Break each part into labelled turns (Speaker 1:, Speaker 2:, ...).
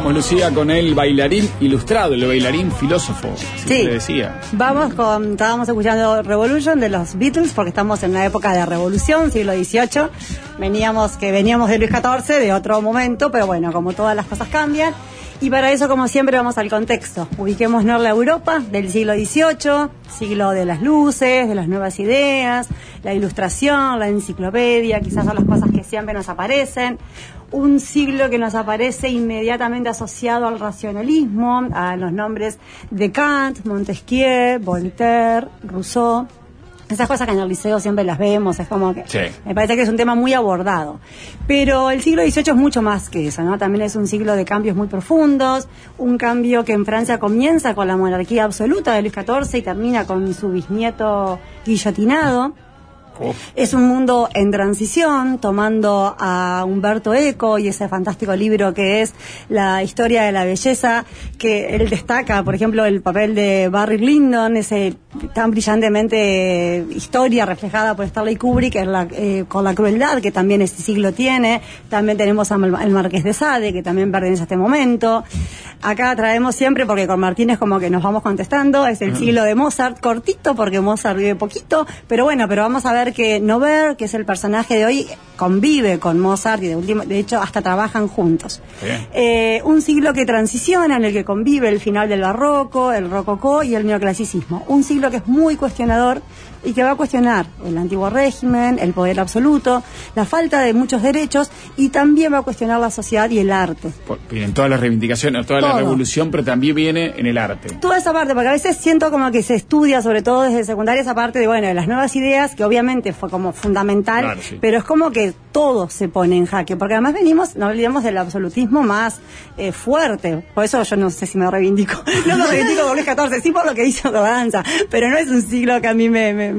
Speaker 1: Vamos, Lucía, con el bailarín ilustrado, el bailarín filósofo,
Speaker 2: sí,
Speaker 1: le decía.
Speaker 2: Estábamos escuchando Revolution de los Beatles, porque estamos en una época de revolución, siglo XVIII. Veníamos de Luis XIV, de otro momento, pero bueno, como todas las cosas cambian. Y para eso, como siempre, vamos al contexto. Ubiquémonos la Europa del siglo XVIII, siglo de las luces, de las nuevas ideas, la ilustración, la enciclopedia, quizás son las cosas que siempre nos aparecen. Un siglo que nos aparece inmediatamente asociado al racionalismo, a los nombres de Kant, Montesquieu, Voltaire, Rousseau. Esas cosas que en el liceo siempre las vemos, es como que...
Speaker 1: Sí.
Speaker 2: Me parece que es un tema muy abordado. Pero el siglo XVIII es mucho más que eso, ¿no? También es un siglo de cambios muy profundos, un cambio que en Francia comienza con la monarquía absoluta de Luis XIV y termina con su bisnieto guillotinado. Es un mundo en transición, tomando a Umberto Eco y ese fantástico libro que es La historia de la belleza, que él destaca, por ejemplo, el papel de Barry Lyndon, ese tan brillantemente historia reflejada por Stanley Kubrick, con la crueldad que también este siglo tiene. También tenemos al Marqués de Sade, que también pertenece a este momento. Acá traemos siempre, porque con Martínez como que nos vamos contestando, es el siglo de Mozart, cortito porque Mozart vive poquito, pero vamos a ver que Nover, que es el personaje de hoy, convive con Mozart y de hecho hasta trabajan juntos. Un siglo que transiciona, en el que convive el final del barroco, el rococó y el neoclasicismo. Un siglo que es muy cuestionador y que va a cuestionar el antiguo régimen, el poder absoluto, la falta de muchos derechos, y también va a cuestionar la sociedad y el arte.
Speaker 1: Vienen todas las reivindicaciones, toda la revolución, pero también viene en el arte.
Speaker 2: Toda esa parte, porque a veces siento como que se estudia, sobre todo desde secundaria, esa parte de las nuevas ideas, que obviamente fue como fundamental, claro, sí, pero es como que todo se pone en jaque, porque además no olvidemos del absolutismo más fuerte. Por eso yo no sé si me reivindico. No me reivindico por Luis XIV, sí por lo que hizo Danza, pero no es un siglo que a mí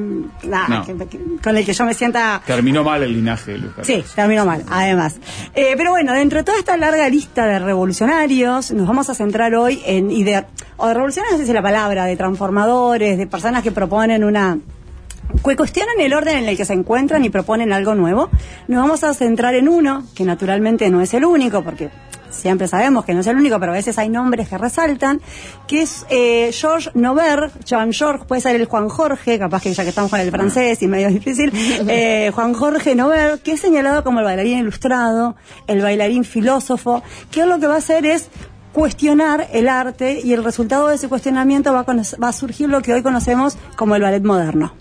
Speaker 2: con el que yo me sienta...
Speaker 1: Terminó mal el linaje de Luis XIV.
Speaker 2: Sí, terminó mal, además. Pero dentro de toda esta larga lista de revolucionarios, nos vamos a centrar hoy en revolucionarios, no sé si la palabra, de transformadores, de personas que proponen que cuestionan el orden en el que se encuentran y proponen algo nuevo. Nos vamos a centrar en uno, que naturalmente no es el único, porque siempre sabemos que no es el único, pero a veces hay nombres que resaltan, que es Georges Noverre. Jean-Georges, puede ser el Juan Jorge, capaz que ya que estamos con el francés y medio difícil, Juan Jorge Noverre, que es señalado como el bailarín ilustrado, el bailarín filósofo, que lo que va a hacer es cuestionar el arte, y el resultado de ese cuestionamiento va a surgir lo que hoy conocemos como el ballet moderno.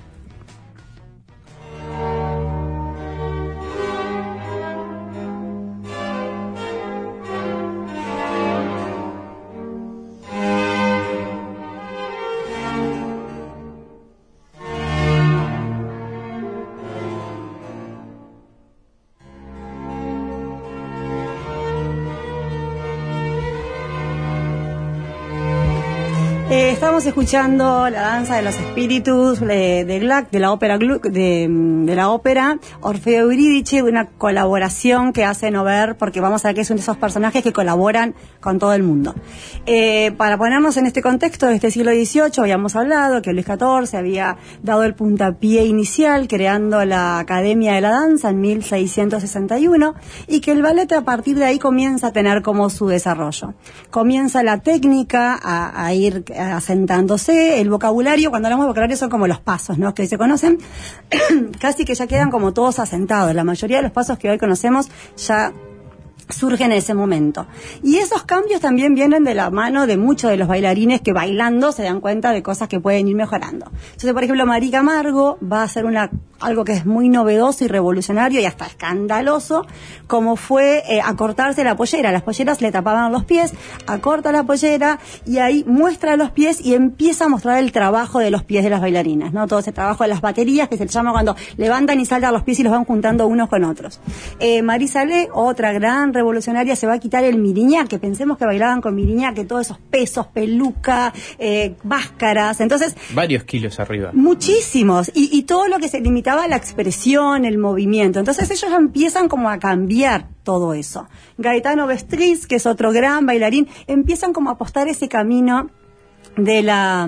Speaker 2: Estamos escuchando La danza de los espíritus de Gluck, de la ópera Gluck, de la ópera Orfeo Eurídice, una colaboración que hace Noverre, porque vamos a ver que es uno de esos personajes que colaboran con todo el mundo. Para ponernos en este contexto de este siglo XVIII, habíamos hablado que Luis XIV había dado el puntapié inicial creando la Academia de la Danza en 1661, y que el ballet a partir de ahí comienza a tener como su desarrollo. Comienza la técnica a ir asentándose, el vocabulario, cuando hablamos de vocabulario son como los pasos, ¿no?, que se conocen, casi que ya quedan como todos asentados. La mayoría de los pasos que hoy conocemos ya surgen en ese momento. Y esos cambios también vienen de la mano de muchos de los bailarines que bailando se dan cuenta de cosas que pueden ir mejorando. Entonces, por ejemplo, Marie Camargo va a hacer algo que es muy novedoso y revolucionario y hasta escandaloso, como fue acortarse la pollera. Las polleras le tapaban los pies, acorta la pollera y ahí muestra los pies y empieza a mostrar el trabajo de los pies de las bailarinas, ¿no? Todo ese trabajo de las baterías, que se llama cuando levantan y saltan los pies y los van juntando unos con otros. Marie Salé, otra gran revolucionaria, se va a quitar el miriñá, que pensemos que bailaban con miriñá, que todos esos pesos, peluca, máscaras, entonces...
Speaker 1: Varios kilos arriba.
Speaker 2: Muchísimos, y todo lo que se limitaba a la expresión, el movimiento. Entonces ellos ya empiezan como a cambiar todo eso. Gaetano Vestris, que es otro gran bailarín, empiezan como a apostar ese camino de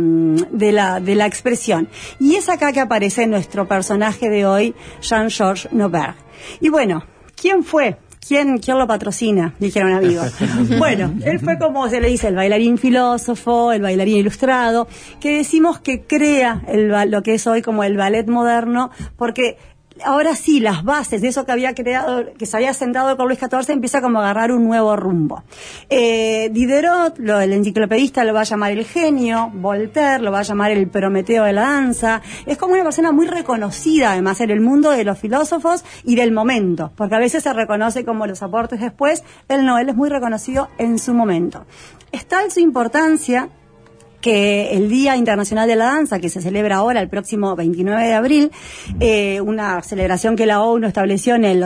Speaker 2: la expresión. Y es acá que aparece nuestro personaje de hoy, Jean-Georges Noverre. Y bueno, ¿quién fue? ¿Quién lo patrocina? Dijeron amigos. Bueno, él fue como se le dice, el bailarín filósofo, el bailarín ilustrado, que decimos que crea lo que es hoy como el ballet moderno, porque ahora sí, las bases de eso que había creado, que se había sentado con Luis XIV, empieza como a agarrar un nuevo rumbo. Diderot, el enciclopedista, lo va a llamar el genio, Voltaire lo va a llamar el Prometeo de la danza. Es como una persona muy reconocida, además, en el mundo de los filósofos y del momento, porque a veces se reconoce como los aportes después. Él no, él es muy reconocido en su momento. Es tal su importancia que el Día Internacional de la Danza, que se celebra ahora el próximo 29 de abril, una celebración que la ONU estableció en el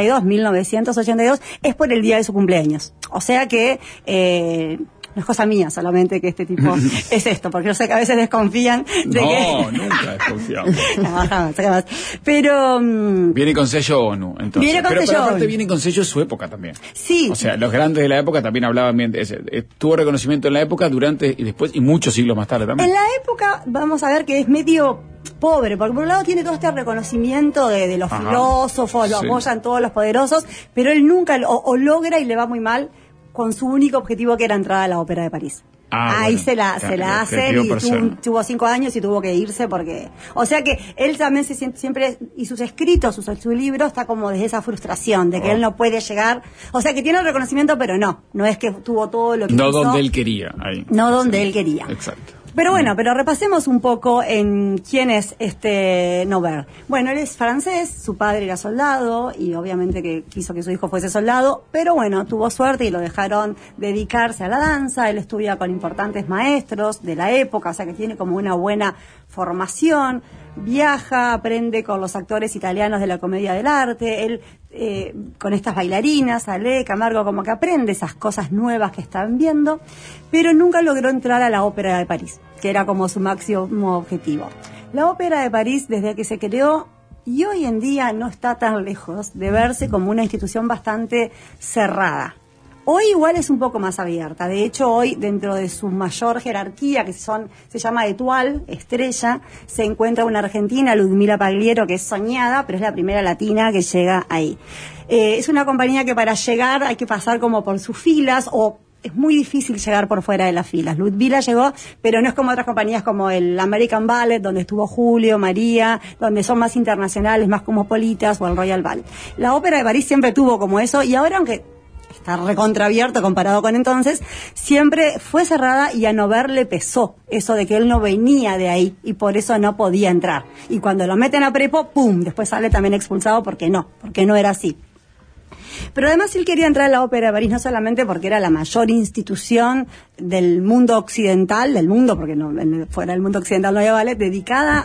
Speaker 2: 1982, es por el día de su cumpleaños. O sea que no es cosa mía solamente que este tipo es esto, porque yo sé que a veces desconfían de que...
Speaker 1: No, nunca desconfiamos.
Speaker 2: jamás. Pero...
Speaker 1: viene con sello ONU, entonces.
Speaker 2: Viene con sello
Speaker 1: pero aparte
Speaker 2: ONU.
Speaker 1: viene con sello su época también.
Speaker 2: Sí.
Speaker 1: O sea, los grandes de la época también hablaban bien de ese. Tuvo reconocimiento en la época, durante y después, y muchos siglos más tarde también.
Speaker 2: En la época, vamos a ver que es medio pobre, porque por un lado tiene todo este reconocimiento de los filósofos, lo apoyan todos los poderosos, pero él nunca o logra y le va muy mal con su único objetivo, que era entrar a la Ópera de París. Ahí se la hacen, y tuvo 5 años y tuvo que irse porque... O sea que él también se siente siempre, y sus escritos, su libro, está como desde esa frustración de que él no puede llegar. O sea que tiene el reconocimiento, pero no es que tuvo todo lo que
Speaker 1: no
Speaker 2: hizo.
Speaker 1: Donde él quería. Ahí.
Speaker 2: No donde él quería.
Speaker 1: Exacto.
Speaker 2: Pero bueno, repasemos un poco en quién es Norbert. Bueno, él es francés, su padre era soldado y obviamente que quiso que su hijo fuese soldado, pero bueno, tuvo suerte y lo dejaron dedicarse a la danza. Él estudia con importantes maestros de la época, o sea que tiene como una buena formación. Viaja, aprende con los actores italianos de la Comedia del Arte, él con estas bailarinas, Ale, Camargo, como que aprende esas cosas nuevas que están viendo, pero nunca logró entrar a la Ópera de París, que era como su máximo objetivo. La Ópera de París, desde que se creó, y hoy en día no está tan lejos de verse como una institución bastante cerrada. Hoy igual es un poco más abierta. De hecho, hoy dentro de su mayor jerarquía, que se llama Étoile, estrella, se encuentra una argentina, Ludmila Pagliero, que es soñada, pero es la primera latina que llega ahí. Es una compañía que para llegar hay que pasar como por sus filas, o es muy difícil llegar por fuera de las filas. Ludmila llegó, pero no es como otras compañías como el American Ballet, donde estuvo Julio, María, donde son más internacionales, más cosmopolitas, o el Royal Ballet. La Ópera de París siempre tuvo como eso, y ahora, aunque está recontraabierto comparado con entonces, siempre fue cerrada, y a Norbert le pesó eso de que él no venía de ahí y por eso no podía entrar. Y cuando lo meten a prepo, ¡pum!, después sale también expulsado porque no era así. Pero además él quería entrar a la Ópera de París no solamente porque era la mayor institución del mundo occidental, del mundo, porque no, fuera del mundo occidental no había ballet, dedicada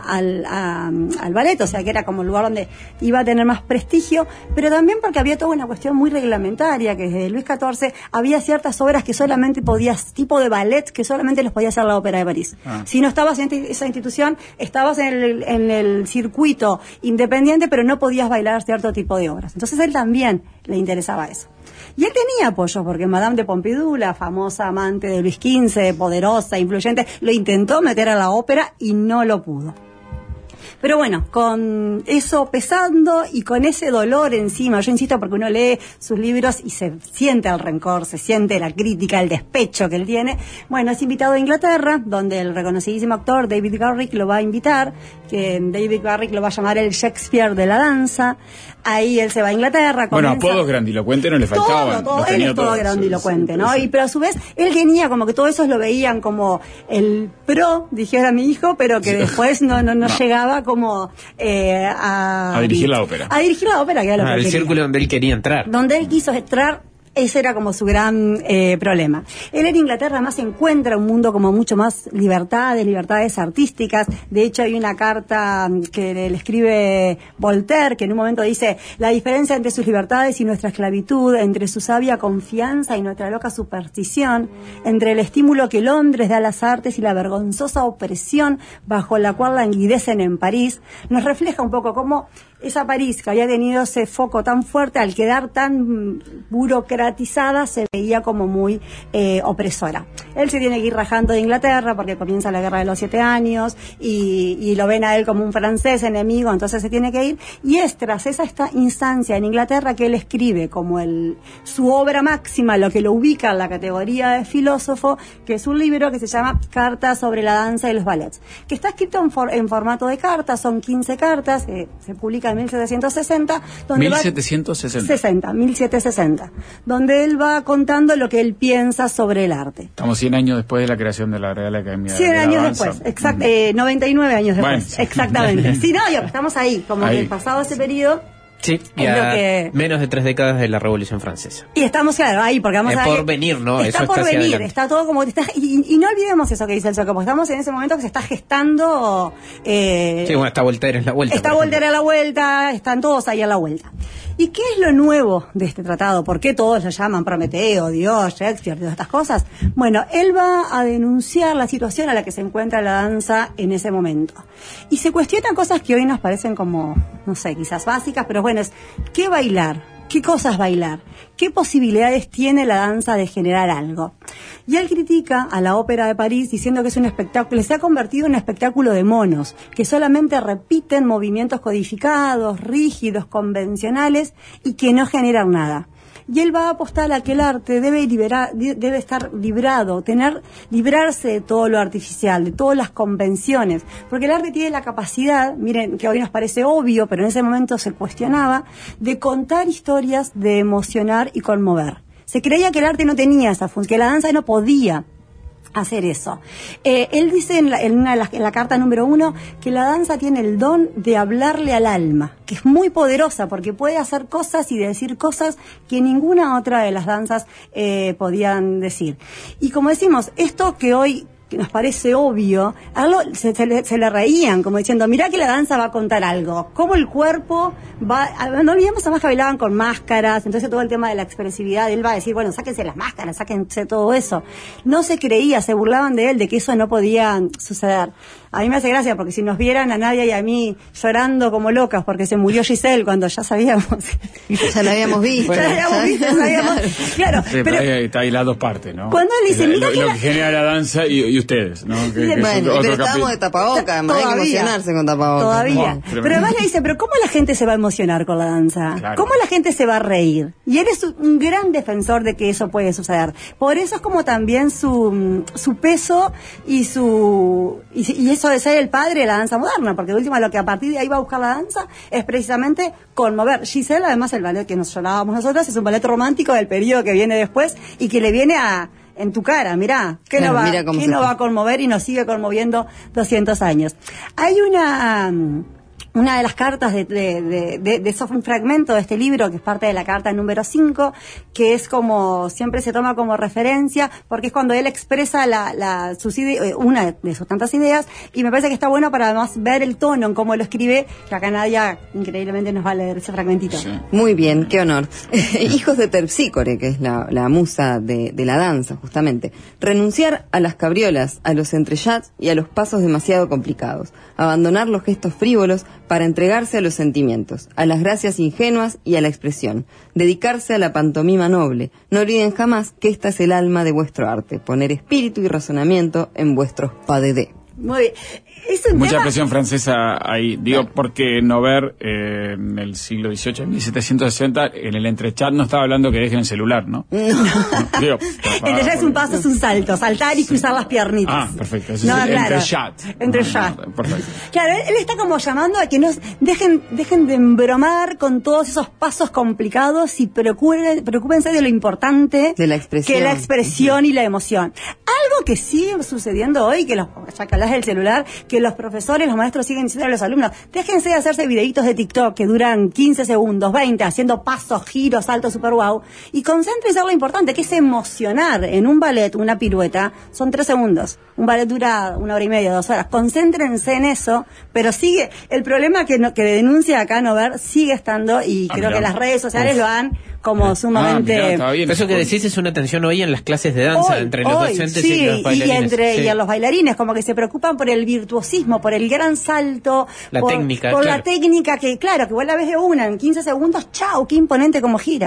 Speaker 2: al ballet, o sea que era como el lugar donde iba a tener más prestigio, pero también porque había toda una cuestión muy reglamentaria, que desde Luis XIV había ciertas obras que solamente tipo de ballet, que solamente los podía hacer la Ópera de París. Si no estabas en esa institución, estabas en el circuito independiente, pero no podías bailar cierto tipo de obras. Entonces él también le interesaba eso. Y él tenía apoyo, porque Madame de Pompidou, la famosa amante de Luis XV, poderosa, influyente, lo intentó meter a la ópera y no lo pudo. Pero bueno, con eso pesando y con ese dolor encima, yo insisto porque uno lee sus libros y se siente el rencor, se siente la crítica, el despecho que él tiene. Bueno, es invitado a Inglaterra, donde el reconocidísimo actor David Garrick lo va a invitar, que David Garrick lo va a llamar el Shakespeare de la danza. Ahí él se va a Inglaterra.
Speaker 1: Bueno, apodos grandilocuentes no le faltaban.
Speaker 2: Todo, él es todo grandilocuente, ¿no? Sí. Pero a su vez, él tenía como que todos esos lo veían como el pro, dijera mi hijo, pero que después no llegaba como a
Speaker 1: dirigir la ópera.
Speaker 2: A dirigir la ópera, que era lo que
Speaker 3: el
Speaker 2: quería.
Speaker 3: círculo donde él quería entrar.
Speaker 2: Donde él quiso entrar. Ese era como su gran problema. Él en Inglaterra además encuentra un mundo como mucho más libertades artísticas. De hecho hay una carta que le escribe Voltaire, que en un momento dice: la diferencia entre sus libertades y nuestra esclavitud, entre su sabia confianza y nuestra loca superstición, entre el estímulo que Londres da a las artes y la vergonzosa opresión bajo la cual languidecen en París, nos refleja un poco cómo esa París, que había tenido ese foco tan fuerte, al quedar tan burocrática burocratizada se veía como muy opresora. Él se tiene que ir rajando de Inglaterra porque comienza la guerra de los 7 años y lo ven a él como un francés enemigo, entonces se tiene que ir, y es tras esta instancia en Inglaterra que él escribe como su obra máxima, lo que lo ubica en la categoría de filósofo, que es un libro que se llama Cartas sobre la danza y los ballets, que está escrito en formato de cartas, son 15 cartas, se publica en 1760, donde 1760, donde él va contando lo que él piensa sobre el arte.
Speaker 1: Estamos 100 años después de la creación de la Real Academia
Speaker 2: 100
Speaker 1: de la
Speaker 2: años
Speaker 1: Danza.
Speaker 2: después, 99 años después,
Speaker 1: bueno.
Speaker 2: exactamente. Sí, no, estamos ahí, como
Speaker 1: ahí.
Speaker 2: que pasado ese periodo.
Speaker 3: Sí, menos de 3 décadas de la Revolución Francesa.
Speaker 2: Y estamos, claro, ahí, porque vamos a ver.
Speaker 3: Por venir, ¿no?
Speaker 2: Está
Speaker 3: eso
Speaker 2: por
Speaker 3: está
Speaker 2: venir, está todo como. Y no olvidemos eso que dice el Sueco, porque estamos en ese momento que se está gestando.
Speaker 3: Sí, bueno, está Voltaire en la vuelta.
Speaker 2: Está Voltaire a la vuelta, están todos ahí a la vuelta. ¿Y qué es lo nuevo de este tratado? ¿Por qué todos lo llaman Prometeo, Dios, Shakespeare, todas estas cosas? Bueno, él va a denunciar la situación a la que se encuentra la danza en ese momento. Y se cuestionan cosas que hoy nos parecen como, no sé, quizás básicas, pero bueno, es ¿qué bailar? ¿Qué cosas bailar? ¿Qué posibilidades tiene la danza de generar algo? Y él critica a la Ópera de París diciendo que es un espectáculo, se ha convertido en un espectáculo de monos, que solamente repiten movimientos codificados, rígidos, convencionales y que no generan nada. Y él va a apostar a que el arte debe estar librado, librarse de todo lo artificial, de todas las convenciones, porque el arte tiene la capacidad, miren que hoy nos parece obvio, pero en ese momento se cuestionaba, de contar historias, de emocionar y conmover. Se creía que el arte no tenía esa función, que la danza no podía hacer eso. Él dice en la carta número 1 que la danza tiene el don de hablarle al alma, que es muy poderosa porque puede hacer cosas y decir cosas que ninguna otra de las danzas podían decir. Y como decimos, esto que hoy que nos parece obvio, se le reían, como diciendo, mirá que la danza va a contar algo, cómo el cuerpo va, no olvidemos además que bailaban con máscaras, entonces todo el tema de la expresividad, él va a decir, bueno, sáquense las máscaras, sáquense todo eso. No se creía, se burlaban de él, de que eso no podía suceder. A mí me hace gracia porque si nos vieran a Nadia y a mí llorando como locas porque se murió Giselle cuando ya sabíamos.
Speaker 4: Ya la habíamos visto.
Speaker 2: Claro.
Speaker 1: Sí, pero está ahí las dos partes, ¿no?
Speaker 2: Cuando él dice, mira
Speaker 1: lo que genera la danza y ustedes, ¿no?
Speaker 4: Bueno, pero estábamos de tapabocas, hay que emocionarse con tapabocas.
Speaker 2: Todavía. Pero además le dice, pero ¿cómo la gente se va a emocionar con la danza? Claro. ¿Cómo la gente se va a reír? Y él es un gran defensor de que eso puede suceder. Por eso es como también su peso y eso de ser el padre de la danza moderna, porque de última lo que a partir de ahí va a buscar la danza es precisamente conmover. Giselle, además el ballet que nos llorábamos nosotras, es un ballet romántico del periodo que viene después y que le viene en tu cara, mirá, ¿qué no va a conmover y nos sigue conmoviendo 200 años? Hay una de las cartas de eso fue un fragmento de este libro que es parte de la carta número 5, que es como siempre se toma como referencia porque es cuando él expresa una de sus tantas ideas, y me parece que está bueno para además ver el tono en cómo lo escribe, que acá Nadia increíblemente nos va a leer ese fragmentito.
Speaker 4: Sí. Muy bien, qué honor. Hijos de Terpsícore, que es la musa de la danza, justamente. Renunciar a las cabriolas, a los entrechats y a los pasos demasiado complicados. Abandonar los gestos frívolos para entregarse a los sentimientos, a las gracias ingenuas y a la expresión. Dedicarse a la pantomima noble. No olviden jamás que esta es el alma de vuestro arte. Poner espíritu y razonamiento en vuestros pas de deux.
Speaker 2: Muy bien.
Speaker 1: Mucha presión francesa ahí, digo, porque Nover en el siglo XVIII, en 1760, en el entrechat no estaba hablando que dejen el celular, ¿no?
Speaker 2: No. Digo, es un paso, es un salto, saltar y cruzar las piernitas.
Speaker 1: Ah, perfecto, eso es el entrechat.
Speaker 2: Entrechat.
Speaker 1: Perfecto.
Speaker 2: Claro, él está como llamando a que nos dejen de embromar con todos esos pasos complicados y preocúpense de lo importante
Speaker 4: de la expresión.
Speaker 2: Que la expresión y la emoción. Algo que sigue sucediendo hoy, ya que hablas del celular, que los profesores, los maestros siguen diciendo a los alumnos, déjense de hacerse videitos de TikTok que duran 15 segundos, 20, haciendo pasos, giros, saltos super wow, y concéntrense en lo importante, que es emocionar. En un ballet, una pirueta, son 3 segundos. Un ballet dura 1 hora y media, 2 horas. Concéntrense en eso, pero sigue, el problema que denuncia acá Nover sigue estando, y creo que las redes sociales lo han como sumamente...
Speaker 3: Eso que decís es una tensión hoy en las clases de danza, entre los docentes y los bailarines. Y
Speaker 2: a los bailarines, como que se preocupan por el virtuosismo, por el gran salto, por la técnica que, claro, que vos la ves de una, en 15 segundos, chau, qué imponente como gira.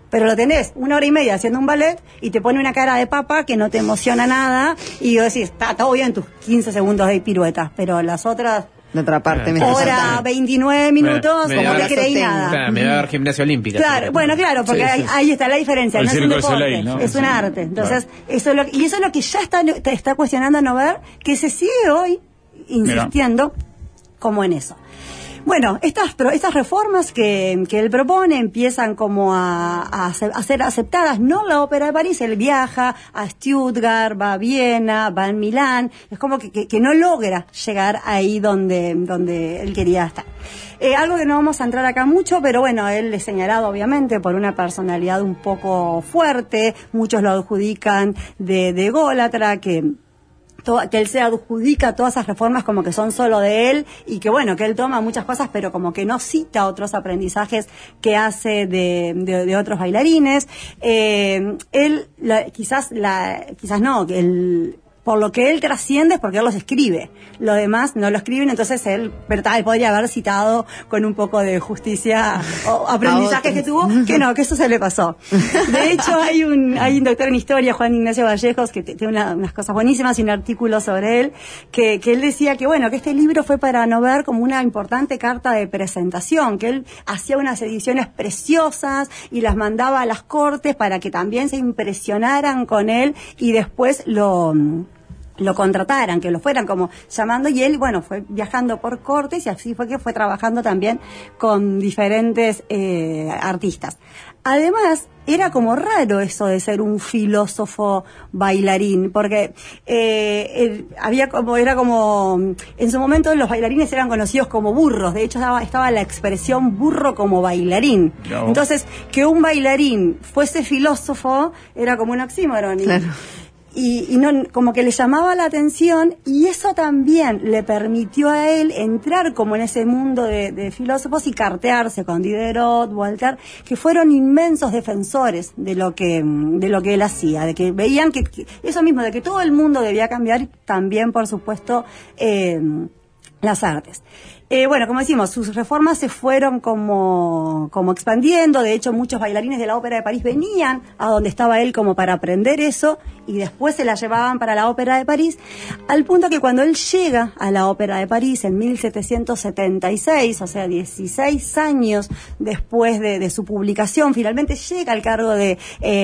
Speaker 2: pero lo tenés 1 hora y media haciendo un ballet y te pone una cara de papa que no te emociona nada y vos decís, está todo bien tus 15 segundos de piruetas, pero las otras...
Speaker 4: La otra parte me
Speaker 2: hora 29 minutos, como no te creí nada.
Speaker 3: Claro, me va a dar gimnasia olímpica.
Speaker 2: Claro, bueno, claro, porque ahí está la diferencia. No es un deporte, ¿no? Es un arte. Entonces, eso es lo que ya está cuestionando Nover, que se sigue hoy insistiendo como en eso. Bueno, estas reformas que él propone empiezan como a ser aceptadas, no la Ópera de París, él viaja a Stuttgart, va a Viena, va a Milán, es como que no logra llegar ahí donde él quería estar. Algo que no vamos a entrar acá mucho, pero bueno, él es señalado obviamente por una personalidad un poco fuerte, muchos lo adjudican de ególatra, que él se adjudica todas esas reformas como que son solo de él y que bueno, que él toma muchas cosas pero como que no cita otros aprendizajes que hace de otros bailarines. Por lo que él trasciende es porque él los escribe. Los demás no lo escriben, entonces él podría haber citado con un poco de justicia o aprendizajes que tuvo, que eso se le pasó. De hecho, hay un doctor en historia, Juan Ignacio Vallejos, que tiene unas cosas buenísimas y un artículo sobre él, que él decía que bueno, que este libro fue para Nover como una importante carta de presentación, que él hacía unas ediciones preciosas y las mandaba a las cortes para que también se impresionaran con él y después lo contrataran, que lo fueran como llamando, y él, bueno, fue viajando por cortes y así fue que fue trabajando también con diferentes artistas. Además, era como raro eso de ser un filósofo bailarín, porque en su momento los bailarines eran conocidos como burros, de hecho estaba la expresión burro como bailarín. No. Entonces, que un bailarín fuese filósofo era como un oxímoron.
Speaker 4: Claro.
Speaker 2: Y no, como que le llamaba la atención y eso también le permitió a él entrar como en ese mundo de filósofos y cartearse con Diderot, Voltaire, que fueron inmensos defensores de lo que él hacía, de que veían que eso mismo, de que todo el mundo debía cambiar, también por supuesto las artes. Bueno, como decimos, sus reformas se fueron como expandiendo. De hecho, muchos bailarines de la Ópera de París venían a donde estaba él como para aprender eso y después se la llevaban para la Ópera de París, al punto que cuando él llega a la Ópera de París en 1776, o sea, 16 años después de su publicación, finalmente llega al cargo del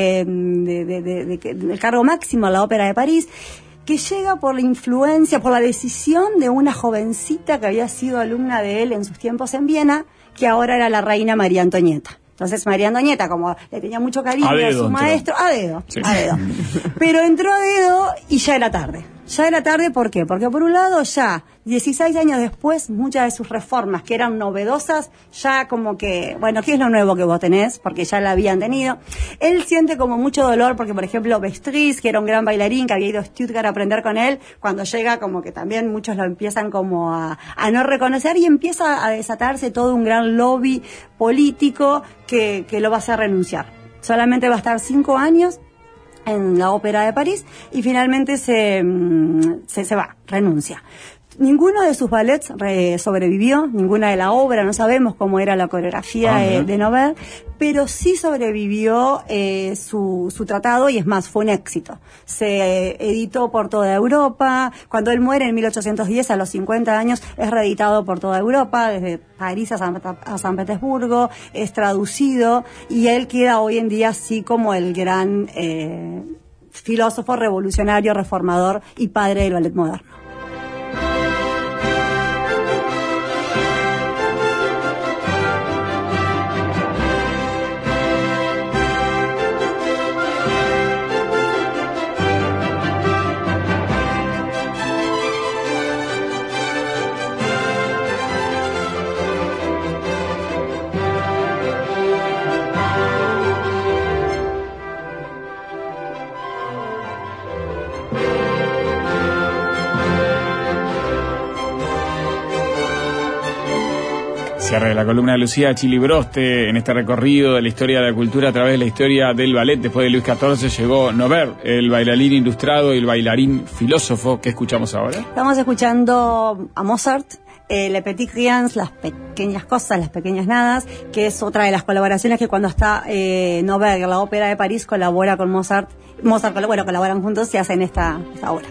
Speaker 2: cargo máximo a la Ópera de París, que llega por la influencia, por la decisión de una jovencita que había sido alumna de él en sus tiempos en Viena, que ahora era la reina María Antonieta. Entonces María Antonieta, como le tenía mucho cariño a su maestro, a dedo. Pero entró a dedo y ya era tarde. Ya era tarde, ¿por qué? Porque por un lado ya, 16 años después, muchas de sus reformas que eran novedosas, ya como que, bueno, ¿qué es lo nuevo que vos tenés? Porque ya la habían tenido. Él siente como mucho dolor porque, por ejemplo, Bestris, que era un gran bailarín, que había ido a Stuttgart a aprender con él, cuando llega como que también muchos lo empiezan como a no reconocer y empieza a desatarse todo un gran lobby político que lo va a hacer renunciar. Solamente va a estar 5 años en la Ópera de París y finalmente se va, renuncia. Ninguno de sus ballets sobrevivió, ninguna de la obra, no sabemos cómo era la coreografía de Nover, pero sí sobrevivió su tratado y es más, fue un éxito. Se editó por toda Europa, cuando él muere en 1810 a los 50 años es reeditado por toda Europa, desde París a San Petersburgo, es traducido y él queda hoy en día así como el gran filósofo revolucionario, reformador y padre del ballet moderno.
Speaker 1: Cierre la columna de Lucía Chilibroste en este recorrido de la historia de la cultura a través de la historia del ballet. Después de Luis XIV llegó Nover, el bailarín ilustrado y el bailarín filósofo. ¿Qué escuchamos ahora?
Speaker 2: Estamos escuchando a Mozart Le Petit Riens, las pequeñas cosas, las pequeñas nadas, que es otra de las colaboraciones que cuando está Novergue en la Ópera de París colabora con Mozart, colaboran juntos y hacen esta obra.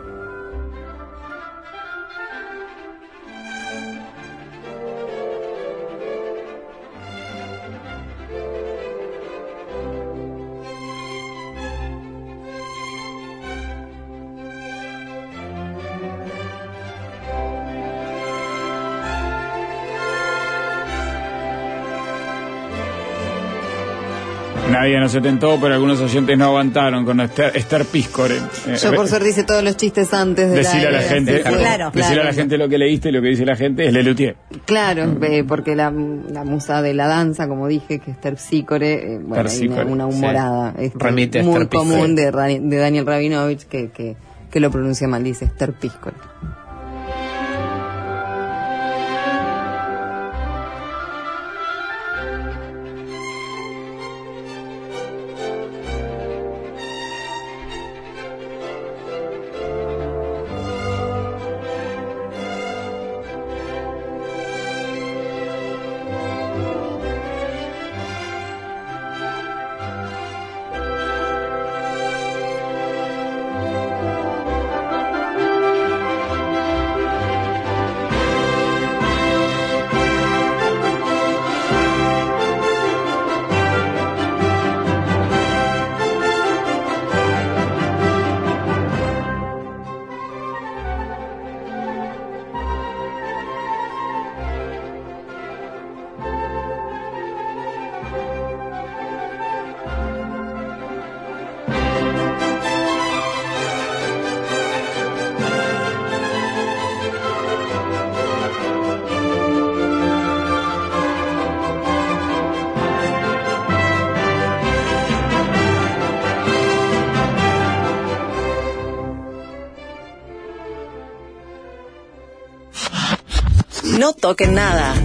Speaker 1: Nadie nos se tentó, pero algunos oyentes no aguantaron con Esther Píscore.
Speaker 4: Yo por suerte hice todos los chistes antes de
Speaker 1: decirle a la gente, decirle a la gente lo que leíste y lo que dice la gente es Lelutier.
Speaker 4: Claro, porque la musa de la danza, como dije, que Esther Píscore, hay una humorada muy común de Daniel Rabinovich que lo pronuncia mal, dice Esther Píscore.
Speaker 5: No toquen nada.